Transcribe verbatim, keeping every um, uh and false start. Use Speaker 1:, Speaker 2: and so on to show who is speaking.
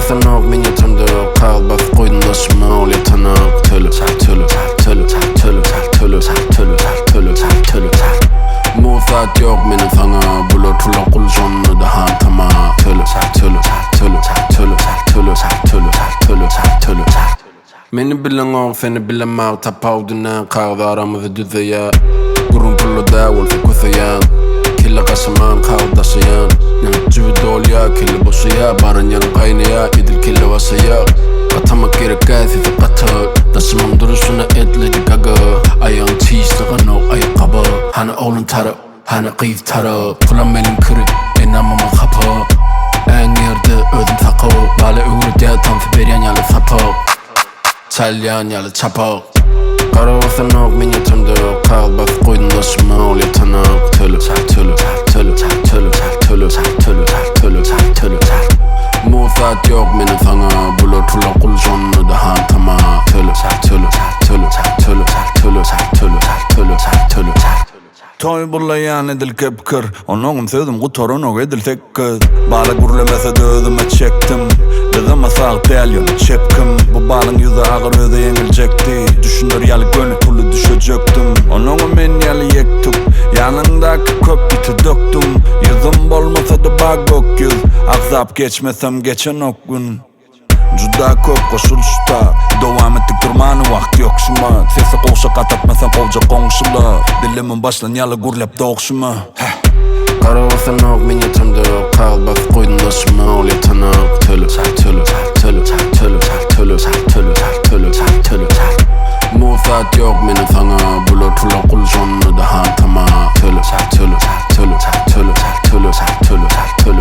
Speaker 1: Qaravasan ok men yatırımda Qağıl bas koydun aşıma ol yatanak Tölü, tölü, tölü, tölü, tölü, tölü, tölü, tölü, Mufat yok menin sana Bular tula kul sonunu da hantama Tölü, tölü, tölü, tölü, tölü, tölü, tölü, tölü, Meni bilen ok seni bilemem Tapavduna qağda aramızı düzeyen Gurun pullu da wolfi kusayan Kille qaşıman qağda daşıyan Cüvü dolya kille boşaya Barın yanın qaynaya idil kille vasaya Qatamak gerek sizi qatı Daşımam duruşuna edledi gaga Ayağın çiğistiğin o ayakkabı Hani oğlun tarı, hani qıyız tarı Kulan benim kırı, enamamın kapı En yerde özüm sakı Bale öğrede tansı beryan yalı sapı Çalyan yalı çapı Qaravasan ok men yatırımda Qağıl bas koydun aşıma ol yatanak Tölü, tölü, tölü, tölü, tölü, tölü, tölü, tölü, Mufat yok menin sana Bular tula kul sonunu da hantama Tölü, tölü, tölü, tölü, tölü, tölü, tölü, tölü,
Speaker 2: Toy bullayan edil kepkir Onogum sözüm qutorun og edil tekkir Bala gurlemese de özüme çektim Dedeme sağ del yolu çepkim Bu balın yüzü ağır özü yengilecekti Düşünür yalı gönü tulu düşecektim Onogum men yalı yektup Yanındaki köp biti döktüm Yüzüm bolmasa da bak gök yüz Akzap geçmesem geçen ok gün Juda köp koşuluşta Devam ettik durmanı vakti yok şuma Sesi qoğuşa qatatmasan qovca qoğuşula Dilimin başlan yalı gurlep doğuşuma
Speaker 1: Qaravasan ok men yatırımda Qağıl bas koydun aşıma ol yatanak Tölü, tölü, tölü, tölü, tölü, tölü, tölü, tölü, Mufat yok menin sana Bular tula kul sonunu da hantama Tölü, tölü, tölü, tölü, tölü, tölü, tölü,